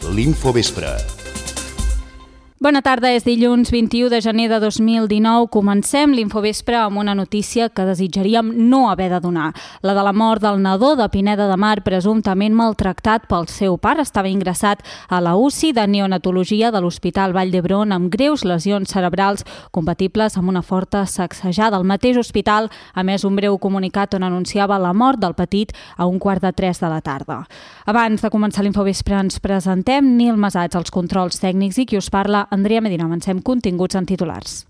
l'Infovespre. Bona tarda, és dilluns 21 de gener de 2019. Comencem l'Infovespre amb una notícia que desitjaríem no haver de donar. La de la mort del nadó de Pineda de Mar, presumptament maltractat pel seu pare. Estava ingressat a la UCI de neonatologia de l'Hospital Vall d'Hebron amb greus lesions cerebrals compatibles amb una forta sacsejada. El mateix hospital ha emès un breu comunicat on anunciava la mort del petit a 2:45 de la tarda. Abans de començar l'Infovespre ens presentem. Nil Masats, als controls tècnics, i qui us parla, Andrea Medina. Avancem continguts en titulars.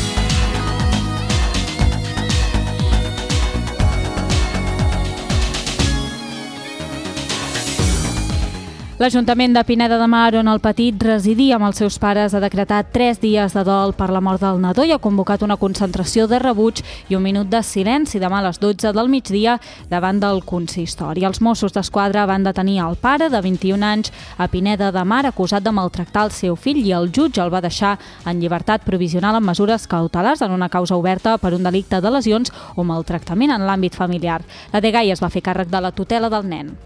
L'Ajuntament de Pineda de Mar, on el petit residia amb els seus pares, ha decretat 3 dies de dol per la mort del nadó i ha convocat una concentració de rebuig i un minut de silenci demà a les 12 del migdia davant del consistori. Els Mossos d'Esquadra van detenir el pare de 21 anys a Pineda de Mar acusat de maltractar el seu fill i el jutge el va deixar en llibertat provisional amb mesures cautelars en una causa oberta per un delicte de lesions o maltractament en l'àmbit familiar. La dgaia es va fer càrrec de la tutela del nen.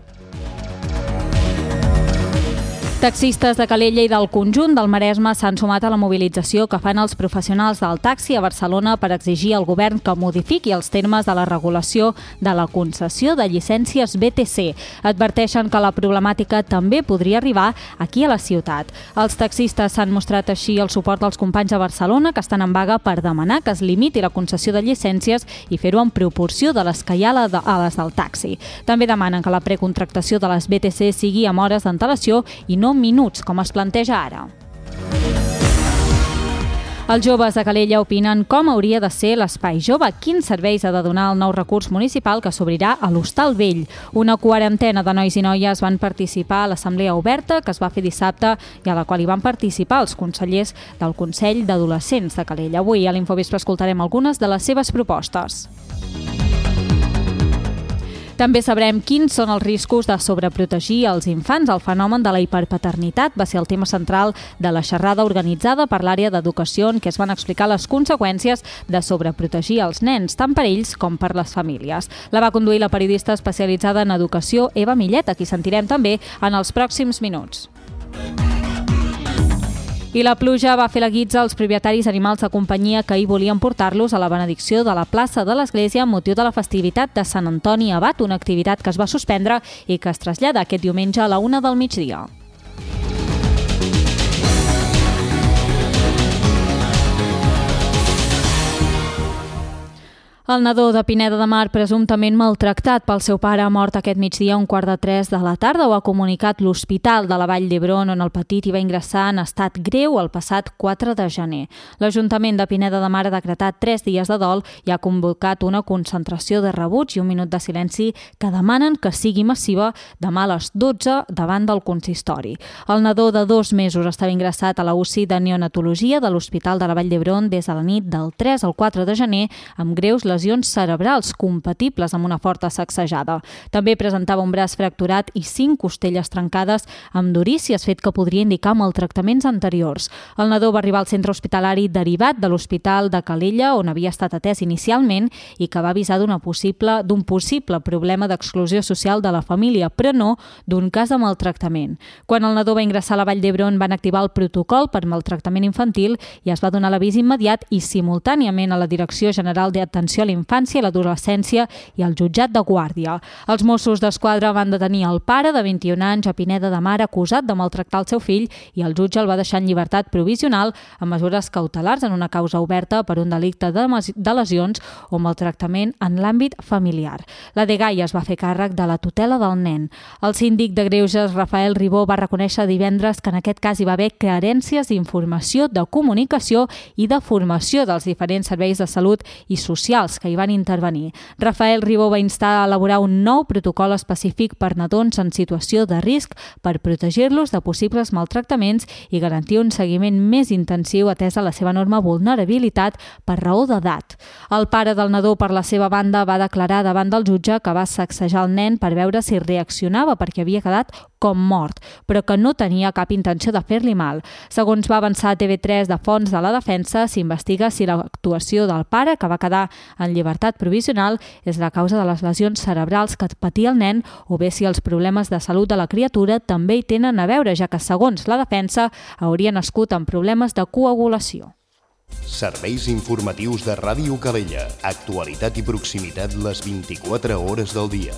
Taxistes de Calella i del conjunt del Maresme s'han sumat a la mobilització que fan els professionals del taxi a Barcelona per exigir al govern que modifiqui els termes de la regulació de la concessió de llicències BTC. Adverteixen que la problemàtica també podria arribar aquí a la ciutat. Els taxistes s'han mostrat així el suport dels companys de Barcelona que estan en vaga per demanar que es limiti la concessió de llicències i fer-ho en proporció de les que hi ha a les del taxi. També demanen que la precontractació de les BTC sigui amb hores d'antelació i no minuts, com es planteja ara. Els joves de Calella opinen com hauria de ser l'espai jove, quins serveis ha de donar el nou recurs municipal que s'obrirà a l'Hostal Vell. Una quarantena de nois i noies van participar a l'assemblea oberta que es va fer dissabte i a la qual hi van participar els consellers del Consell d'Adolescents de Calella. Avui a l'Infovespre escoltarem algunes de les seves propostes. També sabrem quins són els riscos de sobreprotegir els infants. El fenomen de la hiperpaternitat va ser el tema central de la xerrada organitzada per l'àrea d'educació en què es van explicar les conseqüències de sobreprotegir els nens, tant per ells com per les famílies. La va conduir la periodista especialitzada en educació Eva Millet, a qui sentirem també en els pròxims minuts. I la pluja va fer la guitza als propietaris d'animals de companyia que hi volien portar-los a la benedicció de la plaça de l'Església amb motiu de la festivitat de Sant Antoni Abat, una activitat que es va suspendre i que es trasllada aquest diumenge a la 1 del migdia. El nadó de Pineda de Mar, presumptament maltractat pel seu pare, ha mort aquest migdia a 2:45 de la tarda. Ho ha comunicat l'Hospital de la Vall d'Hebron, on el petit hi va ingressar en estat greu el passat 4 de gener. L'Ajuntament de Pineda de Mar ha decretat 3 dies de dol i ha convocat una concentració de rebuig i un minut de silenci que demanen que sigui massiva demà a les 12 davant del consistori. El nadó de 2 mesos estava ingressat a la UCI de neonatologia de l'Hospital de la Vall d'Hebron des de la nit del 3 al 4 de gener amb greus lesions cerebrals compatibles amb una forta sacsejada. També presentava un braç fracturat i 5 costelles trencades amb durícies, fet que podria indicar maltractaments anteriors. El nadó va arribar al centre hospitalari derivat de l'Hospital de Calella, on havia estat atès inicialment i que va avisar d'un possible problema d'exclusió social de la família, però no d'un cas de maltractament. Quan el nadó va ingressar a la Vall d'Hebron van activar el protocol per maltractament infantil i es va donar l'avís immediat i simultàniament a la Direcció General d'Atenció a la Infància, l'Adolescència i el Jutjat de Guàrdia. Els Mossos d'Esquadra van detenir el pare de 21 anys a Pineda de Mar acusat de maltractar el seu fill i el jutge el va deixar en llibertat provisional amb mesures cautelars en una causa oberta per un delicte de lesions o maltractament en l'àmbit familiar. La dgaia es va fer càrrec de la tutela del nen. El síndic de Greuges, Rafael Ribó, va reconèixer divendres que en aquest cas hi va haver carències d'informació, de comunicació i de formació dels diferents serveis de salut i socials que hi van intervenir. Rafael Ribó va instar a elaborar un nou protocol específic per nadons en situació de risc per protegir-los de possibles maltractaments i garantir un seguiment més intensiu atesa la seva enorme vulnerabilitat per raó d'edat. El pare del nadó, per la seva banda, va declarar davant del jutge que va sacsejar el nen per veure si reaccionava perquè havia quedat com mort, però que no tenia cap intenció de fer-li mal. Segons va avançar TV3 de fonts de la defensa, s'investiga si l'actuació del pare, que va quedar en llibertat provisional és la causa de les lesions cerebrals que patia el nen o bé si els problemes de salut de la criatura també hi tenen a veure, ja que, segons la defensa, hauria nascut amb problemes de coagulació. Serveis informatius de Ràdio Calella. Actualitat i proximitat les 24 hores del dia.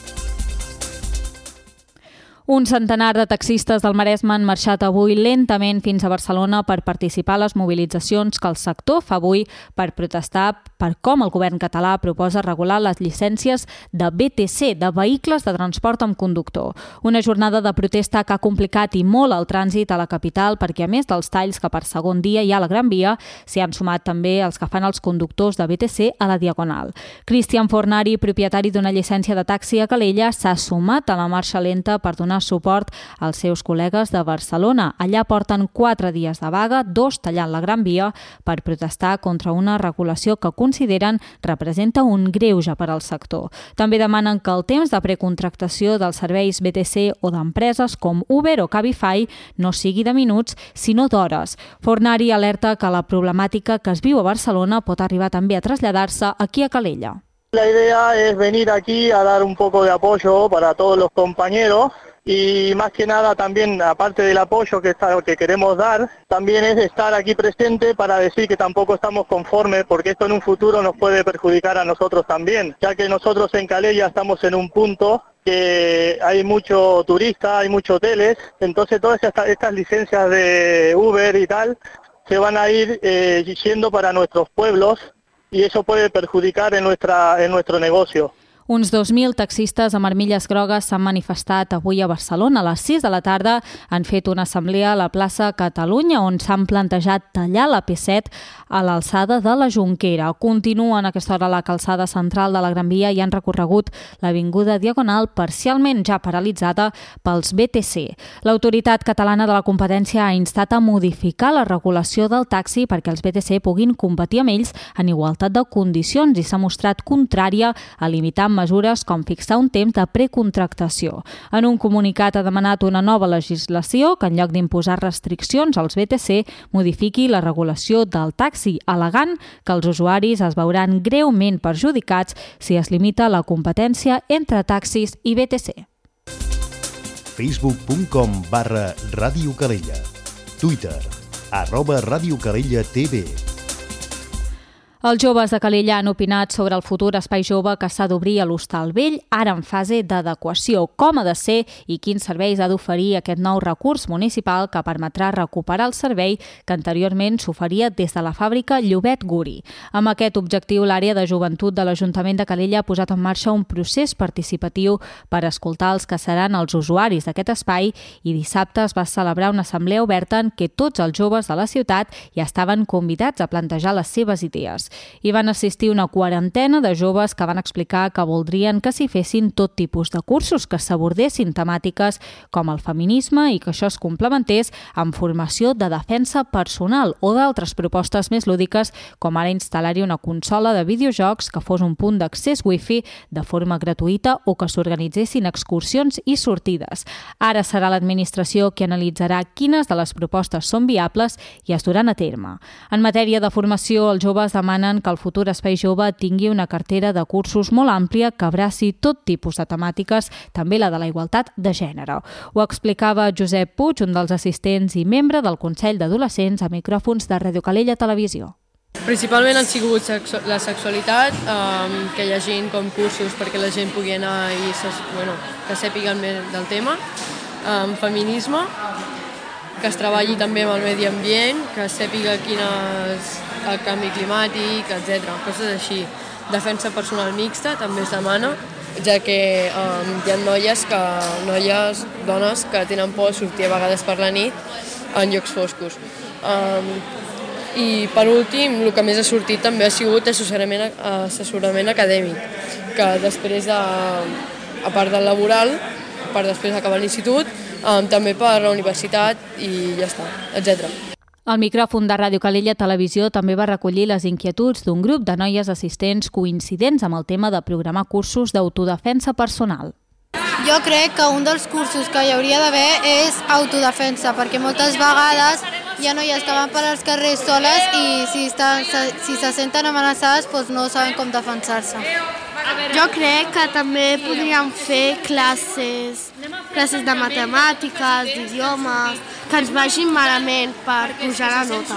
Un centenar de taxistes del Maresme han marxat avui lentament fins a Barcelona per participar a les mobilitzacions que el sector fa avui per protestar per com el govern català proposa regular les llicències de VTC, de vehicles de transport amb conductor. Una jornada de protesta que ha complicat i molt el trànsit a la capital perquè, a més dels talls que per segon dia hi ha a la Gran Via, s'hi han sumat també els que fan els conductors de VTC a la Diagonal. Cristian Fornari, propietari d'una llicència de taxi a Calella, s'ha sumat a la marxa lenta per donar suport als seus col·legues de Barcelona. Allà porten 4 dies de vaga, 2 tallant la Gran Via per protestar contra una regulació que consideren representa un greuge per al sector. També demanen que el temps de precontractació dels serveis VTC o d'empreses com Uber o Cabify no sigui de minuts, sinó d'hores. Fornari alerta que la problemàtica que es viu a Barcelona pot arribar també a traslladar-se aquí a Calella. La idea es venir aquí a dar un poco de apoyo para todos los compañeros. Y más que nada también, aparte del apoyo que queremos dar, también es estar aquí presente para decir que tampoco estamos conformes, porque esto en un futuro nos puede perjudicar a nosotros también, ya que nosotros en Calella estamos en un punto que hay mucho turista, hay muchos hoteles, entonces todas estas licencias de Uber y tal se van a ir yendo para nuestros pueblos y eso puede perjudicar en nuestro negocio. Uns 2.000 taxistes amb armilles grogues s'han manifestat avui a Barcelona. A les 6 de la tarda han fet una assemblea a la plaça Catalunya on s'han plantejat tallar la P7 a l'alçada de la Jonquera. Continuen a aquesta hora la calçada central de la Gran Via i han recorregut l'avinguda Diagonal parcialment ja paralitzada pels VTC. L'Autoritat Catalana de la Competència ha instat a modificar la regulació del taxi perquè els VTC puguin competir amb ells en igualtat de condicions i s'ha mostrat contrària a limitar mesures com fixar un temps de precontractació. En un comunicat ha demanat una nova legislació que en lloc d'imposar restriccions als VTC modifiqui la regulació del taxi, al·legant que els usuaris es veuran greument perjudicats si es limita la competència entre taxis i VTC. Facebook.com/Ràdio Calella. Twitter @Ràdio Calella TV. Els joves de Calella han opinat sobre el futur espai jove que s'ha d'obrir a l'Hostal Vell, ara en fase d'adequació, com ha de ser i quins serveis ha d'oferir aquest nou recurs municipal que permetrà recuperar el servei que anteriorment s'oferia des de la fàbrica Llobet Guri. Amb aquest objectiu, l'àrea de joventut de l'Ajuntament de Calella ha posat en marxa un procés participatiu per escoltar els que seran els usuaris d'aquest espai i dissabte es va celebrar una assemblea oberta en què tots els joves de la ciutat ja estaven convidats a plantejar les seves idees. Hi van assistir una quarantena de joves que van explicar que voldrien que s'hi fessin tot tipus de cursos que s'abordessin temàtiques com el feminisme i que això es complementés amb formació de defensa personal o d'altres propostes més lúdiques com ara instal·lar-hi una consola de videojocs que fos un punt d'accés wifi de forma gratuïta o que s'organitzessin excursions i sortides. Ara serà l'administració qui analitzarà quines de les propostes són viables i es duran a terme. En matèria de formació, els joves demanen que el futur espai jove tingui una cartera de cursos molt àmplia que abraci tot tipus de temàtiques, també la de la igualtat de gènere. Ho explicava Josep Puig, un dels assistents i membre del Consell d'Adolescents a micròfons de Ràdio Calella Televisió. Principalment han sigut la sexualitat, que hi hagi com cursos perquè la gent pugui anar i que sàpiguen més del tema, feminisme, que es treballi també amb el medi ambient, que sàpiga quin és el canvi climàtic, etc. Coses així. Defensa personal mixta també es demana, ja que hi ha noies, dones que tenen por de sortir a vegades per la nit en llocs foscos. I per últim, el que més ha sortit també ha sigut assessorament acadèmic, que després, a part del laboral, per després acabar l'institut, també per la universitat i ja està, etc. El micròfon de Ràdio Calella Televisió també va recollir les inquietuds d'un grup de noies assistents coincidents amb el tema de programar cursos d'autodefensa personal. Jo crec que un dels cursos que hi hauria d'haver és autodefensa, perquè moltes vegades hi ha noies que van per als carrers soles i si se senten amenaçades doncs no saben com defensar-se. Jo crec que també podríem fer classes de matemàtiques, d'idiomes, que ens vagin malament per pujar la nota.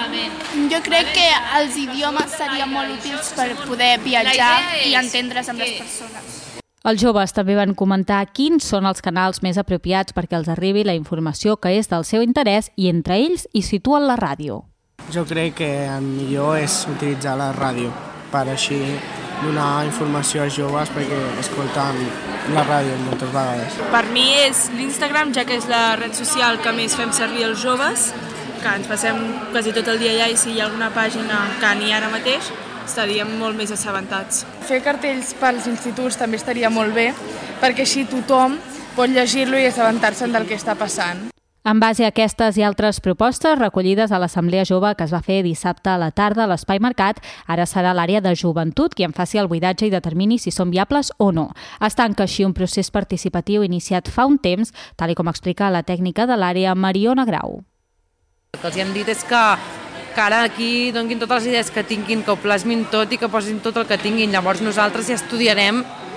Jo crec que els idiomes serien molt útils per poder viatjar i entendre's amb les persones. Els joves també van comentar quins són els canals més apropiats perquè els arribi la informació que és del seu interès i entre ells hi situen la ràdio. Jo crec que el millor és utilitzar la ràdio per així donar informació als joves perquè escolten la ràdio moltes vegades. Per mi és l'Instagram, ja que és la red social que més fem servir els joves, que ens passem quasi tot el dia allà i si hi ha alguna pàgina que n'hi ha ara mateix, estaríem molt més assabentats. Fer cartells pels instituts també estaria molt bé, perquè així tothom pot llegir-lo i assabentar-se'n del que està passant. En base a aquestes i altres propostes recollides a l'Assemblea Jove que es va fer dissabte a la tarda a l'Espai Mercat, ara serà l'àrea de joventut qui en faci el buidatge i determini si són viables o no. Es tanca així un procés participatiu iniciat fa un temps, tal com explica la tècnica de l'àrea Mariona Grau. El que els hem dit és que ara aquí donguin totes les idees que tinguin, que ho plasmin tot i que posin tot el que tinguin. Llavors nosaltres ja estudiarem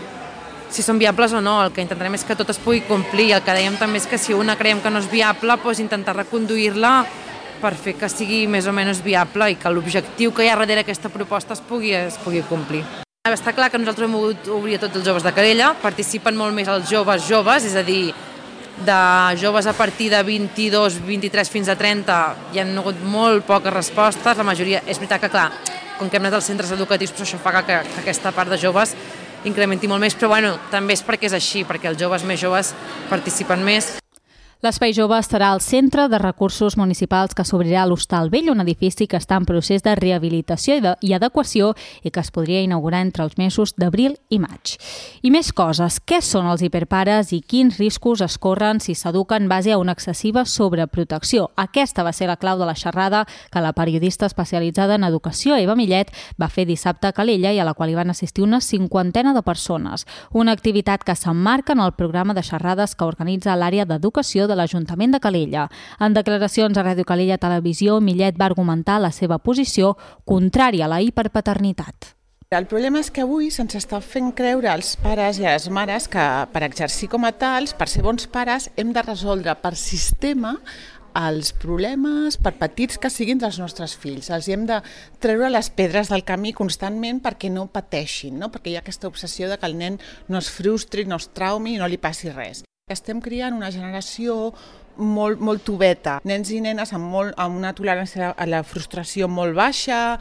si són viables o no. El que intentarem és que tot es pugui complir. El que dèiem també és que si una creiem que no és viable, doncs intentar reconduir-la per fer que sigui més o menys viable i que l'objectiu que hi ha darrere aquesta proposta es pugui complir. Està clar que nosaltres hem volgut obrir a tots els joves de Calella, participen molt més els joves, és a dir, de joves a partir de 22, 23 fins a 30 hi han hagut molt poques respostes, la majoria, és veritat que clar, com que hem anat als centres educatius, però això fa que aquesta part de joves incrementi molt més, però bueno, també és perquè és així, perquè els joves més joves participen més. L'Espai Jove estarà al Centre de Recursos Municipals que s'obrirà a l'Hostal Vell, un edifici que està en procés de rehabilitació i adequació i que es podria inaugurar entre els mesos d'abril i maig. I més coses. Què són els hiperpares i quins riscos es corren si s'educa en base a una excessiva sobreprotecció? Aquesta va ser la clau de la xerrada que la periodista especialitzada en educació, Eva Millet, va fer dissabte a Calella i a la qual hi van assistir una 50 de persones. Una activitat que s'emmarca en el programa de xerrades que organitza l'àrea d'educació de l'Ajuntament de Calella. En declaracions a Ràdio Calella Televisió, Millet va argumentar la seva posició contrària a la hiperpaternitat. El problema és que avui se'ns està fent creure als pares i a les mares que per exercir com a tals, per ser bons pares, hem de resoldre per sistema els problemes, per petits que siguin dels nostres fills. Els hem de treure les pedres del camí constantment perquè no pateixin, no? Perquè hi ha aquesta obsessió de que el nen no es frustri, no es traumi i no li passi res. Estem criant una generació molt tubeta, nens i nenes amb una tolerància a la frustració molt baixa,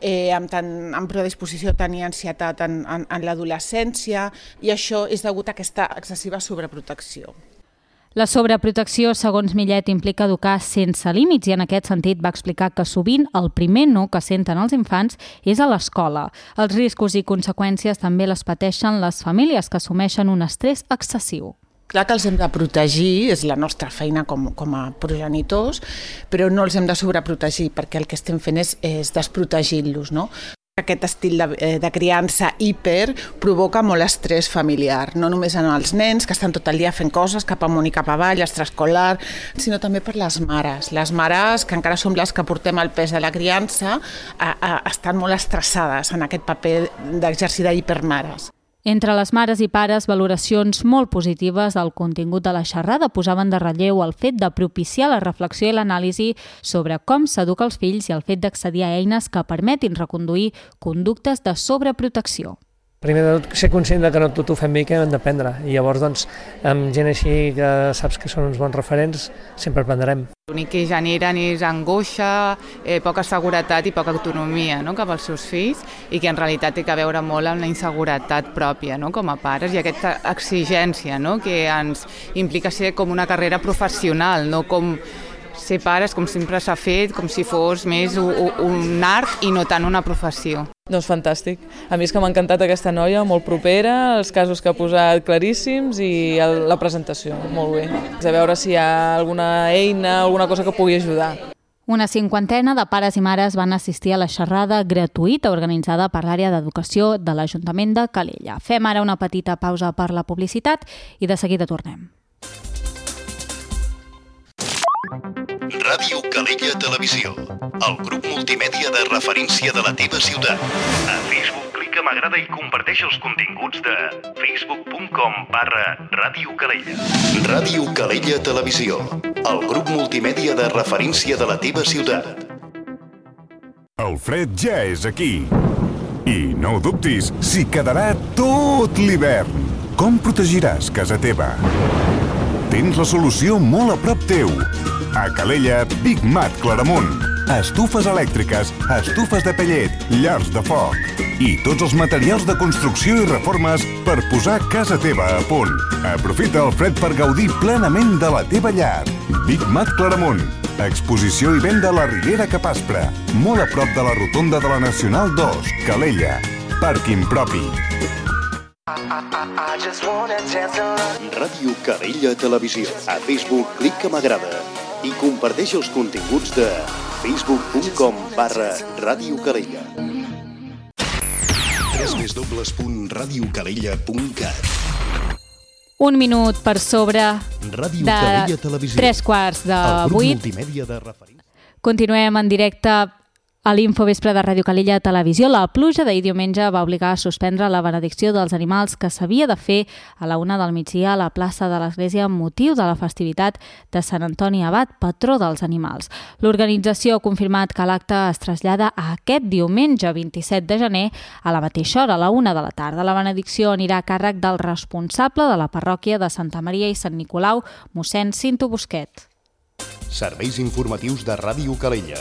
amb predisposició a tenir ansietat en l'adolescència, i això és degut a aquesta excessiva sobreprotecció. La sobreprotecció, segons Millet, implica educar sense límits i en aquest sentit va explicar que sovint el primer no que senten els infants és a l'escola. Els riscos i conseqüències també les pateixen les famílies que assumeixen un estrès excessiu. Clar que els hem de protegir, és la nostra feina com a progenitors, però no els hem de sobreprotegir perquè el que estem fent és desprotegir-los, no? Aquest estil de criança hiper provoca molt estrès familiar, no només en els nens que estan tot el dia fent coses cap amunt i cap avall, extraescolar, sinó també per les mares. Les mares, que encara som les que portem el pes de la criança, estan molt estressades en aquest paper d'exercir d'hipermares. Entre les mares i pares, valoracions molt positives del contingut de la xerrada posaven de relleu el fet de propiciar la reflexió i l'anàlisi sobre com s'educa els fills i el fet d'accedir a eines que permetin reconduir conductes de sobreprotecció. Primer de tot, ser conscient que no tot ho fem bé i que hem d'aprendre. I llavors, doncs, amb gent així que saps que són uns bons referents, sempre aprendrem. L'únic que generen és angoixa, poca seguretat i poca autonomia, no?, cap als seus fills, i que en realitat té a veure molt amb la inseguretat pròpia, no?, com a pares, i aquesta exigència, no?, que ens implica ser com una carrera professional, no com ser pares, com sempre s'ha fet, com si fos més un art i no tant una professió. Doncs fantàstic. A mi és que m'ha encantat aquesta noia, molt propera, els casos que ha posat claríssims i la presentació, molt bé. A veure si hi ha alguna eina, alguna cosa que pugui ajudar. Una 50 de pares i mares van assistir a la xerrada gratuïta organitzada per l'àrea d'educació de l'Ajuntament de Calella. Fem ara una petita pausa per la publicitat i de seguida tornem. Ràdio Calella Televisió, el grup multimèdia de referència de la teva ciutat. A Facebook clica m'agrada i comparteix els continguts de facebook.com/Ràdio Calella. Ràdio Calella Televisió, el grup multimèdia de referència de la teva ciutat. El fred ja és aquí. I no ho dubtis, s'hi quedarà tot l'hivern. Com protegiràs casa teva? Tens la solució molt a prop teu. A Calella, Big Mat Claramunt. Estufes elèctriques, estufes de pellet, llars de foc i tots els materials de construcció i reformes per posar casa teva a punt. Aprofita el fred per gaudir plenament de la teva llar. Big Mat Claramunt. Exposició i venda a la Riera Capaspre, molt a prop de la rotonda de la Nacional 2, Calella. Pàrquing propi. Ràdio Calella Televisió. A Facebook clica m'agrada i comparteix els continguts de facebook.com/Ràdio Calella. www.radiocalella.cat. Un minut per sobre Ràdio de Calella Televisió. 3:15. Continuem en directe a l'Infovespre de Ràdio Calella Televisió. La pluja d'ahir diumenge va obligar a suspendre la benedicció dels animals que s'havia de fer a la 1 del migdia a la plaça de l'Església amb motiu de la festivitat de Sant Antoni Abat, patró dels animals. L'organització ha confirmat que l'acte es trasllada a aquest diumenge 27 de gener a la mateixa hora, a la 1 de la tarda. La benedicció anirà a càrrec del responsable de la parròquia de Santa Maria i Sant Nicolau, mossèn Cinto Busquet. Serveis informatius de Ràdio Calella.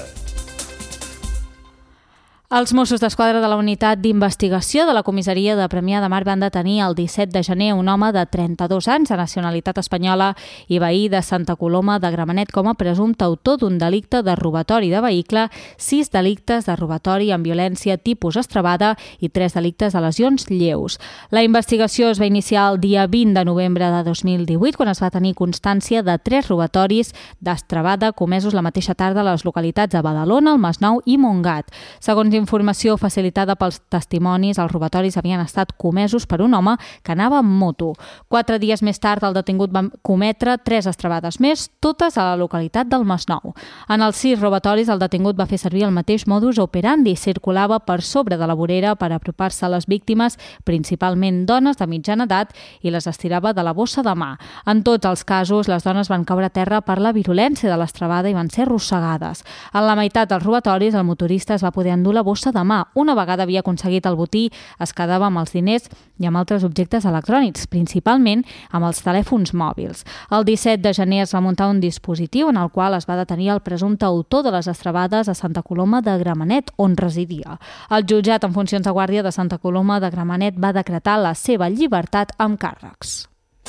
Els Mossos d'Esquadra de la Unitat d'Investigació de la Comissaria de Premià de Mar van detenir el 17 de gener un home de 32 anys de nacionalitat espanyola i veí de Santa Coloma de Gramenet com a presumpte autor d'un delicte de robatori de vehicle, 6 delictes de robatori amb violència tipus estravada i 3 delictes de lesions lleus. La investigació es va iniciar el dia 20 de novembre de 2018 quan es va tenir constància de 3 robatoris d'estravada comesos la mateixa tarda a les localitats de Badalona, el Masnou i Montgat. Segons informació facilitada pels testimonis, els robatoris havien estat comesos per un home que anava amb moto. 4 dies més tard, el detingut va cometre 3 estravades més, totes a la localitat del Masnou. En els 6 robatoris, el detingut va fer servir el mateix modus operandi. Circulava per sobre de la vorera per apropar-se a les víctimes, principalment dones de mitjana edat, i les estirava de la bossa de mà. En tots els casos, les dones van caure a terra per la virulència de l'estravada i van ser arrossegades. En la meitat dels robatoris, el motorista es va poder endur la bossa de mà. Una vegada havia aconseguit el botí, es quedava amb els diners i amb altres objectes electrònics, principalment amb els telèfons mòbils. El 17 de gener es va muntar un dispositiu en el qual es va detenir el presumpte autor de les estravades a Santa Coloma de Gramenet, on residia. El jutjat en funcions de guàrdia de Santa Coloma de Gramenet va decretar la seva llibertat amb càrrecs.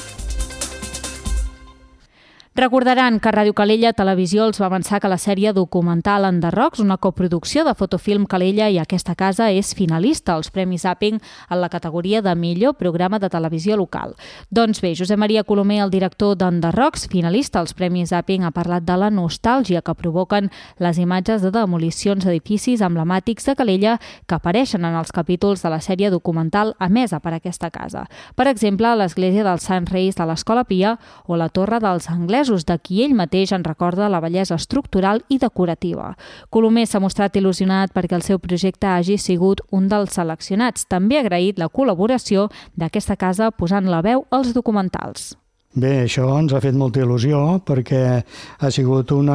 Recordaran que Ràdio Calella Televisió els va avançar que la sèrie documental Enderrocs, una coproducció de Fotofilm Calella i Aquesta Casa, és finalista als Premis Zapping en la categoria de millor programa de televisió local. Doncs bé, Josep Maria Colomer, el director d'Enderrocs, finalista als Premis Zapping, ha parlat de la nostàlgia que provoquen les imatges de demolicions d'edificis emblemàtics de Calella que apareixen en els capítols de la sèrie documental emesa per Aquesta Casa. Per exemple, l'església dels Sants Reis de l'Escola Pia o la Torre dels Anglesos, de qui ell mateix en recorda la bellesa estructural i decorativa. Colomer s'ha mostrat il·lusionat perquè el seu projecte hagi sigut un dels seleccionats. També ha agraït la col·laboració d'Aquesta Casa posant la veu als documentals. Bé, això ens ha fet molta il·lusió perquè ha sigut un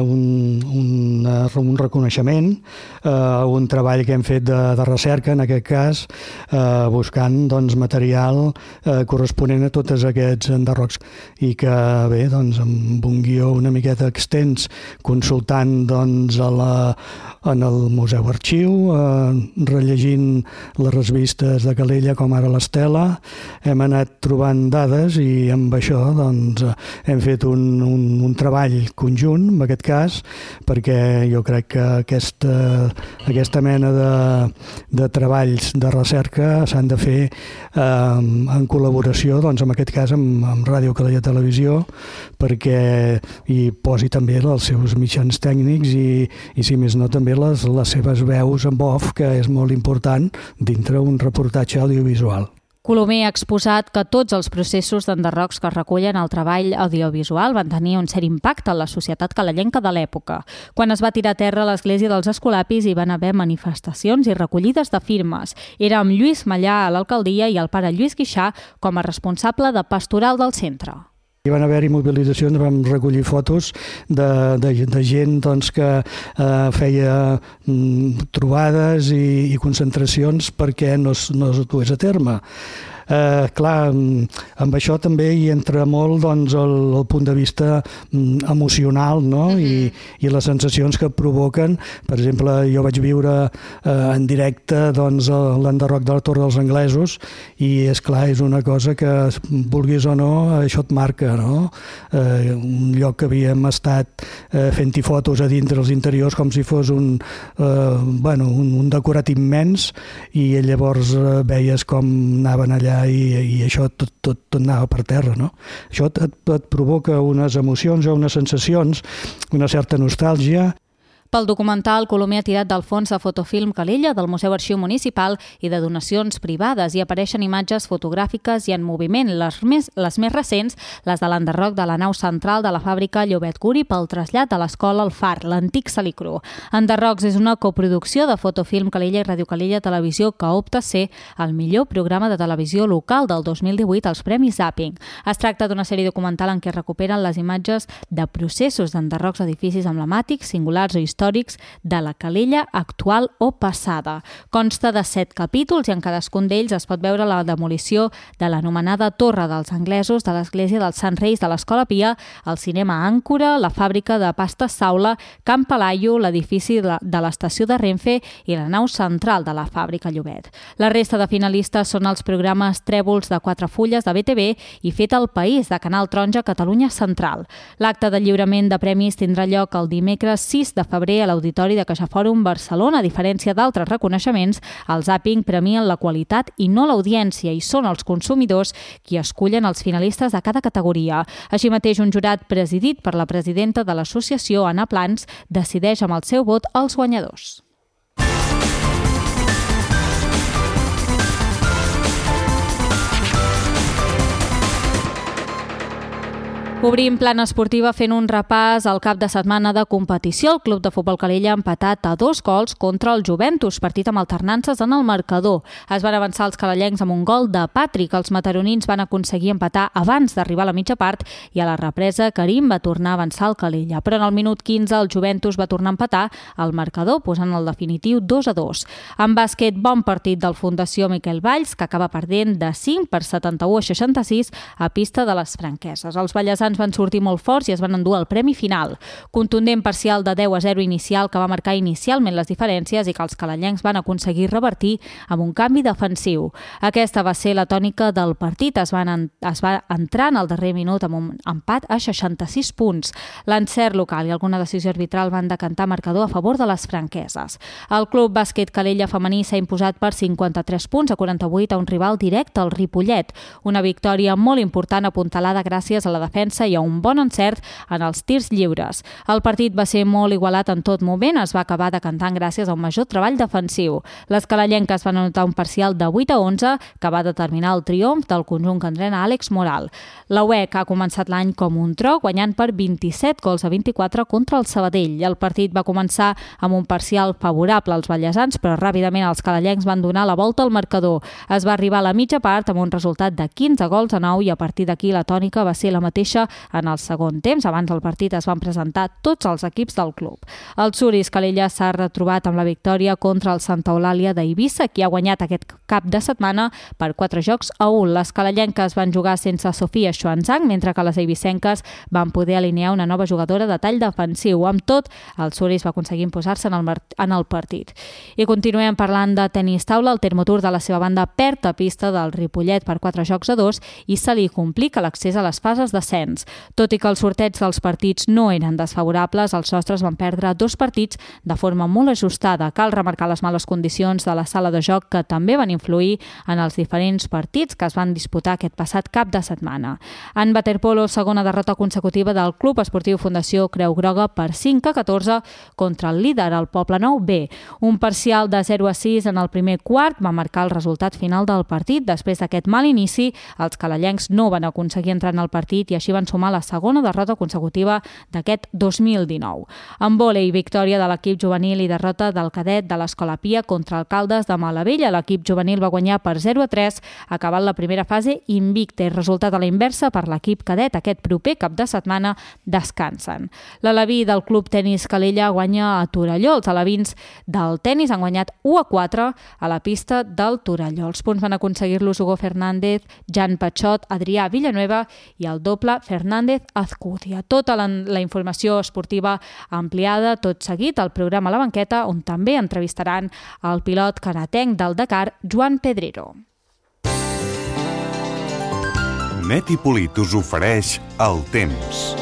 reconeixement, un treball que hem fet de recerca, en aquest cas, buscant material corresponent a tots aquests enderrocs i que, bé, amb un guió una miqueta extens, consultant en el Museu Arxiu, rellegint les revistes de Calella, com ara l'Estela, hem anat trobant dades i amb això hem fet un treball conjunt, en aquest cas, perquè jo crec que aquesta mena de treballs de recerca s'han de fer en col·laboració, en aquest cas, amb Ràdio Calella Televisió, perquè hi posi també els seus mitjans tècnics i si més no, també les seves veus en off, que és molt important dintre un reportatge audiovisual. Colomer ha exposat que tots els processos d'enderrocs que es recullen al treball audiovisual van tenir un cert impacte en la societat calellenca de l'època. Quan es va tirar a terra l'església dels Escolapis hi van haver manifestacions i recollides de firmes. Era amb Lluís Mallà a l'alcaldia i el pare Lluís Guixà com a responsable de pastoral del centre. Hi van haver-hi mobilitzacions, vam recollir fotos de gent que feia trobades i concentracions perquè no es dués a terme. Clar, amb això també hi entra molt el punt de vista emocional, no? I les sensacions que provoquen. Per exemple, jo vaig viure en directe l'enderroc de la Torre dels Anglesos i, esclar, és una cosa que, vulguis o no, això et marca, no? Un lloc que havíem estat fent-hi fotos a dintre els interiors com si fos un decorat immens i llavors veies com anaven allà i això tot anava per terra, no? Això et provoca unes emocions o unes sensacions, una certa nostàlgia. Pel documental, Colomer ha tirat del fons de Fotofilm Calella, del Museu Arxiu Municipal i de donacions privades. Hi apareixen imatges fotogràfiques i en moviment, les més recents, les de l'enderroc de la nau central de la fàbrica Llobet Curi pel trasllat de l'escola El Far, l'antic Salicru. Enderrocs és una coproducció de Fotofilm Calella i Ràdio Calella Televisió que opta a ser el millor programa de televisió local del 2018 als Premis Zapping. Es tracta d'una sèrie documental en què es recuperen les imatges de processos d'enderrocs d'edificis emblemàtics, singulars o històrics de la Calella actual o passada. Consta de 7 capítols i en cadascun d'ells es pot veure la demolició de l'anomenada Torre dels Anglesos, de l'església dels Sant Reis de l'Escola Pia, el cinema Àncora, la fàbrica de pastes Saula, Camp Palaio, l'edifici de l'estació de Renfe i la nau central de la fàbrica Llobet. La resta de finalistes són els programes Trèvols de 4 fulles de BTV i Fet al País de Canal Taronja Catalunya Central. L'acte de lliurament de premis tindrà lloc el dimecres 6 de febrer a l'Auditori de CaixaFòrum Barcelona. A diferència d'altres reconeixements, els Zapping premien la qualitat i no l'audiència i són els consumidors qui escullen els finalistes de cada categoria. Així mateix, un jurat presidit per la presidenta de l'associació, Anna Plans, decideix amb el seu vot els guanyadors. Obrim plana esportiva fent un repàs al cap de setmana de competició. El Club de Futbol Calella ha empatat a 2 gols contra el Juventus, partit amb alternances en el marcador. Es van avançar els calellencs amb un gol de Patrick. Els mataronins van aconseguir empatar abans d'arribar a la mitja part i a la represa Karim va tornar a avançar el Calella. Però en el minut 15 el Juventus va tornar a empatar el marcador, posant el definitiu 2-2. En bàsquet, bon partit del Fundació Miquel Valls, que acaba perdent de 5 per 71-66 a pista de les Franqueses. Els ballesans van sortir molt forts i es van endur el premi final. Contundent parcial de 10-0 inicial que va marcar inicialment les diferències i que els calellencs van aconseguir revertir amb un canvi defensiu. Aquesta va ser la tònica del partit. Es va entrar en el darrer minut amb un empat a 66 punts. L'encert local i alguna decisió arbitral van decantar marcador a favor de les franqueses. El Club Bàsquet Calella femení s'ha imposat per 53 punts a 48 a un rival directe, el Ripollet. Una victòria molt important apuntalada gràcies a la defensa i a un bon encert en els tirs lliures. El partit va ser molt igualat en tot moment, es va acabar decantant gràcies a un major treball defensiu. Les calellenques van anotar un parcial de 8-11 que va determinar el triomf del conjunt que entrena Àlex Moral. La UEC ha començat l'any com un tro, guanyant per 27 gols a 24 contra el Sabadell. El partit va començar amb un parcial favorable als ballesans, però ràpidament els calellencs van donar la volta al marcador. Es va arribar a la mitja part amb un resultat de 15 gols a 9 i a partir d'aquí la tònica va ser la mateixa en el segon temps. Abans del partit es van presentar tots els equips del club. El Suris Calella s'ha retrobat amb la victòria contra el Santa Eulàlia d'Eivissa, qui ha guanyat aquest cap de setmana per 4-1. Les calellenques van jugar sense Sofia Xuanzang, mentre que les eivissenques van poder alinear una nova jugadora de tall defensiu. Amb tot, el Suris va aconseguir imposar-se en el partit. I continuem parlant de tenis taula. El Termotur de la seva banda perd a pista del Ripollet per 4-2 i se li complica l'accés a les fases d'ascens. descens. Tot i que els sorteig dels partits no eren desfavorables, els sostres van perdre 2 partits de forma molt ajustada. Cal remarcar les males condicions de la sala de joc que també van influir en els diferents partits que es van disputar aquest passat cap de setmana. En waterpolo, segona derrota consecutiva del Club Esportiu Fundació Creu Groga per 5-14 contra el líder, el Poblenou B. Un parcial de 0-6 en el primer quart va marcar el resultat final del partit. Després d'aquest mal inici, els calellencs no van aconseguir entrar en el partit i així van sumar la segona derrota consecutiva d'aquest 2019. En vòlei, victòria de l'equip juvenil i derrota del cadet de l'Escola Pia contra el Caldes de Malavella. L'equip juvenil va guanyar per 0-3, acabant la primera fase invicta. Resultat a la inversa per l'equip cadet. Aquest proper cap de setmana descansen. L'Aleví del Club Tenis Calella guanya a Torelló. Els alevins del tenis han guanyat 1-4 a la pista del Torelló. Els punts van aconseguir-los Hugo Fernández, Jan Pachot, Adrià Villanueva i el doble Fernández Azcutia. Tota la informació esportiva ampliada, tot seguit, al programa La Banqueta, on també entrevistaran el pilot canatenc del Dakar, Joan Pedrero. Net i Polit us ofereix el temps.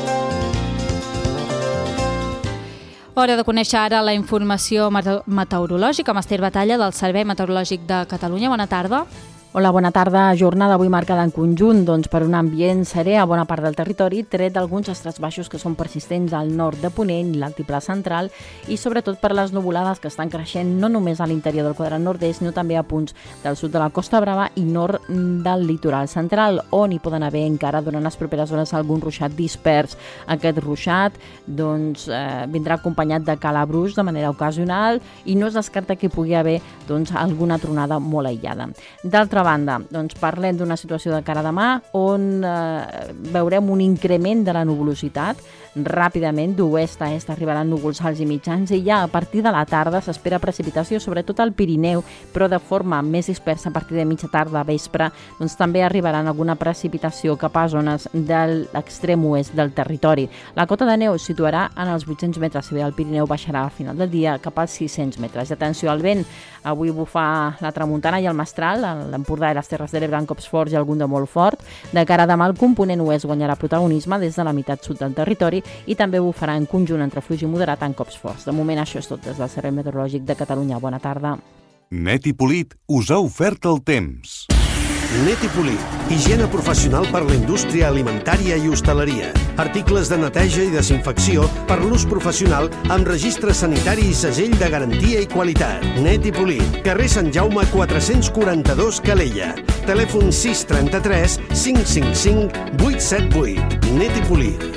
Hora de conèixer ara la informació meteorològica amb Esther Batalla del Servei Meteorològic de Catalunya. Bona tarda. Hola, bona tarda. Jornada avui marcada en conjunt per un ambient serè a bona part del territori, tret d'alguns estrats baixos que són persistents al nord de Ponent, l'altiplà central i sobretot per les nuvolades que estan creixent no només a l'interior del quadrat nord-est, sinó també a punts del sud de la Costa Brava i nord del litoral central, on hi poden haver encara durant les properes hores algun ruixat dispers. Aquest ruixat vindrà acompanyat de calabruix de manera ocasional i no es descarta que hi pugui haver alguna tronada molt aïllada. D'altra banda, parlem d'una situació de cara a demà on veurem un increment de la nuvolositat. Ràpidament, d'oest a est arribaran núvols alts i mitjans i ja a partir de la tarda s'espera precipitació, sobretot al Pirineu, però de forma més dispersa a partir de mitja tarda a vespre, també arribaran alguna precipitació cap a zones de l'extrem oest del territori. La cota de neu es situarà en els 800 metres, si bé el Pirineu baixarà al final del dia cap als 600 metres. I atenció al vent, avui bufa la tramuntana i el mestral, l'Empordà i les Terres de l'Ebre en cops forts i algun de molt fort. De cara a demà, el component oest guanyarà protagonisme des de la meitat sud del territori i també bufarà en conjunt entre fluix i moderat en cops forts. De moment això és tot des del Servei Meteorològic de Catalunya. Bona tarda. Net i Polit us ha ofert el temps. Net i Polit, higiene professional per la indústria alimentària i hostaleria. Articles de neteja i desinfecció per l'ús professional amb registre sanitari i segell de garantia i qualitat. Net i Polit, carrer Sant Jaume 442 Calella. Telèfon 633 555 878. Net i Polit.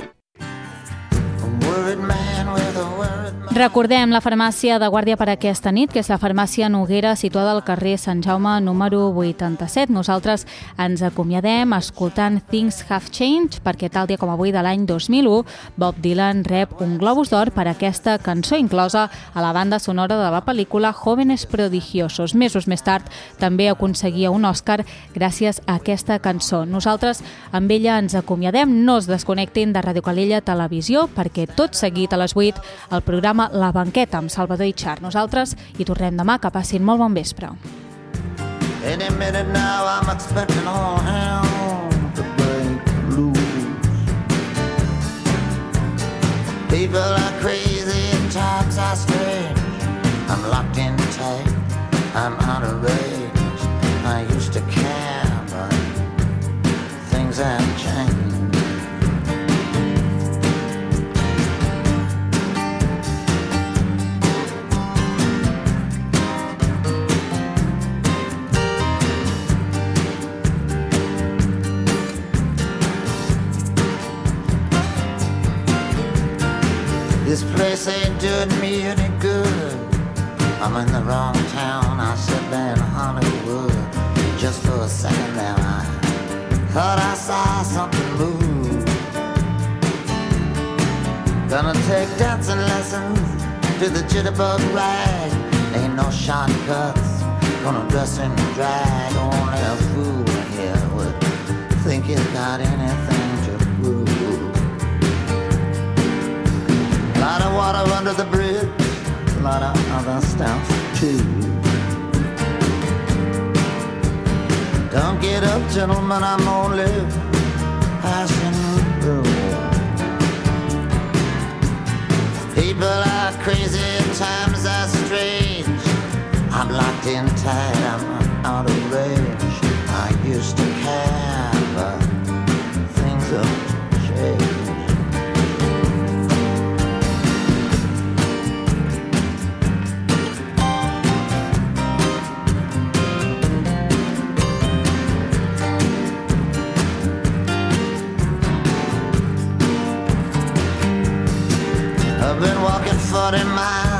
Recordem la farmàcia de guàrdia per aquesta nit, que és la farmàcia Noguera, situada al carrer Sant Jaume número 87. Nosaltres ens acomiadem escoltant Things Have Changed, perquè tal dia com avui de l'any 2001, Bob Dylan rep un Globus d'Or per aquesta cançó inclosa a la banda sonora de la pel·lícula Jóvenes Prodigiosos. Mesos més tard també aconseguia un Òscar gràcies a aquesta cançó. Nosaltres amb ella ens acomiadem. No es desconnectin de Ràdio Calella Televisió, perquè tot seguit a les 8 el programa La Banqueta amb Salvador Itxart. Nosaltres hi tornem demà. Que passin molt bon vespre. Any minute now I'm expecting all hell to break loose. People are crazy and times are strange. I'm locked in tight, I'm out of range. I used to care, but things have changed. This place ain't doing me any good. I'm in the wrong town, I should be in Hollywood. Just for a second there I thought I saw something move. Gonna take dancing lessons to the jitterbug rag. Ain't no shortcuts, gonna dress in drag. Only a fool here would think he's got anything to prove. A lot of water under the bridge, a lot of other stuff too. Don't get up, gentlemen, I'm only passing through. 40 miles.